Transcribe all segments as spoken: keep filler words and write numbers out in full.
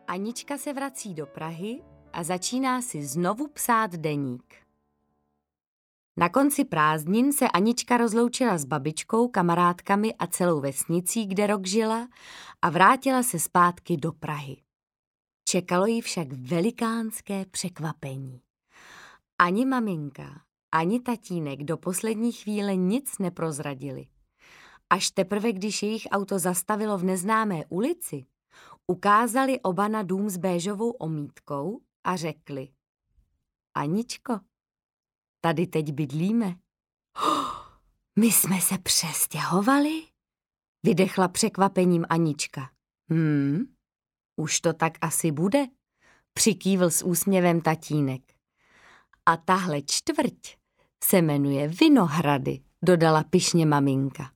Anička se vrací do Prahy a začíná si znovu psát deník. Na konci prázdnin se Anička rozloučila s babičkou, kamarádkami a celou vesnicí, kde rok žila, a vrátila se zpátky do Prahy. Čekalo jí však velikánské překvapení. Ani maminka, ani tatínek do poslední chvíle nic neprozradili. Až teprve, když jejich auto zastavilo v neznámé ulici, ukázali oba na dům s béžovou omítkou a řekli: Aničko, tady teď bydlíme. Oh, my jsme se přestěhovali? Vydechla překvapením Anička. Hm, už to tak asi bude, přikývl s úsměvem tatínek. A tahle čtvrť se jmenuje Vinohrady, dodala pyšně maminka.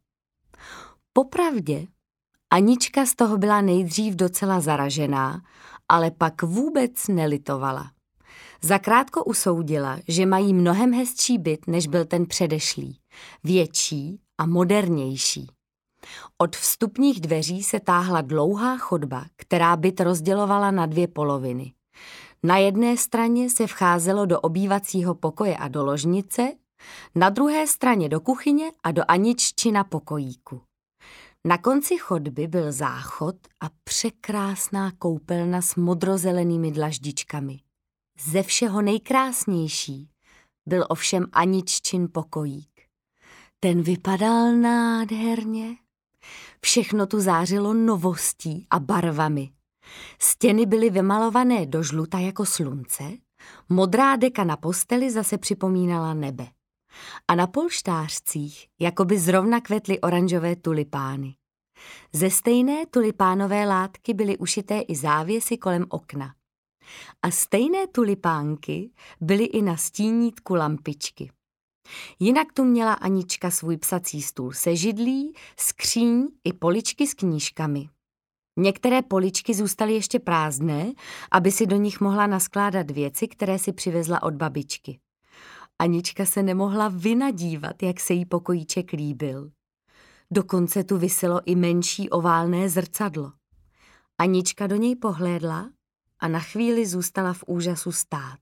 Popravdě, Anička z toho byla nejdřív docela zaražená, ale pak vůbec nelitovala. Zakrátko usoudila, že mají mnohem hezčí byt, než byl ten předešlý, větší a modernější. Od vstupních dveří se táhla dlouhá chodba, která byt rozdělovala na dvě poloviny. Na jedné straně se vcházelo do obývacího pokoje a do ložnice, na druhé straně do kuchyně a do Aniččina pokojíku. Na konci chodby byl záchod a překrásná koupelna s modrozelenými dlaždičkami. Ze všeho nejkrásnější byl ovšem Aniččin pokojík. Ten vypadal nádherně. Všechno tu zářilo novostí a barvami. Stěny byly vymalované do žluta jako slunce, modrá deka na posteli zase připomínala nebe. A na polštářcích jakoby zrovna kvetly oranžové tulipány. Ze stejné tulipánové látky byly ušité i závěsy kolem okna. A stejné tulipánky byly i na stínítku lampičky. Jinak tu měla Anička svůj psací stůl se židlí, skříň i poličky s knížkami. Některé poličky zůstaly ještě prázdné, aby si do nich mohla naskládat věci, které si přivezla od babičky. Anička se nemohla vynadívat, jak se jí pokojíček líbil. Dokonce tu viselo i menší oválné zrcadlo. Anička do něj pohlédla a na chvíli zůstala v úžasu stát.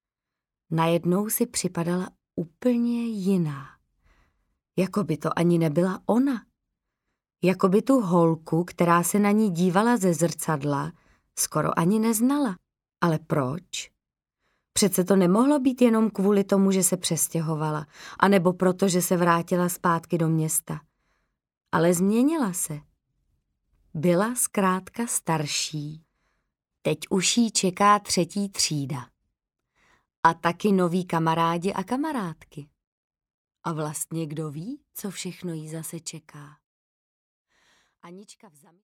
Najednou si připadala úplně jiná. Jako by to ani nebyla ona. Jako by tu holku, která se na ní dívala ze zrcadla, skoro ani neznala. Ale proč? Přece to nemohlo být jenom kvůli tomu, že se přestěhovala, anebo proto, že se vrátila zpátky do města. Ale změnila se. Byla zkrátka starší. Teď už jí čeká třetí třída. A taky noví kamarádi a kamarádky. A vlastně kdo ví, co všechno jí zase čeká. Anička v zam...